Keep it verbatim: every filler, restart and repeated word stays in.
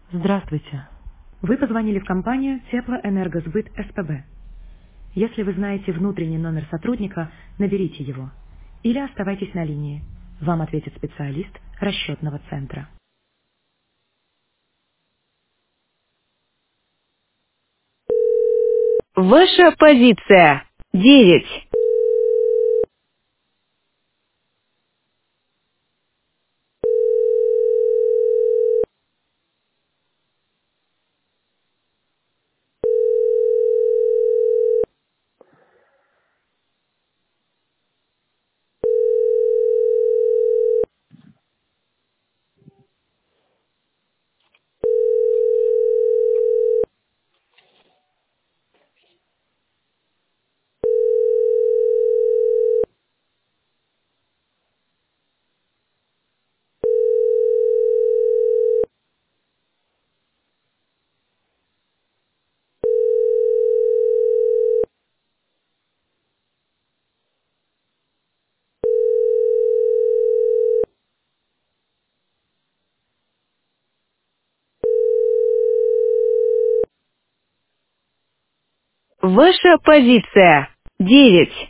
Здравствуйте. Вы позвонили в компанию Теплоэнергосбыт СПБ. Если вы знаете внутренний номер сотрудника, наберите его. Или оставайтесь на линии. Вам ответит специалист расчетного центра. Ваша позиция. Девять. Ваша позиция. Девять.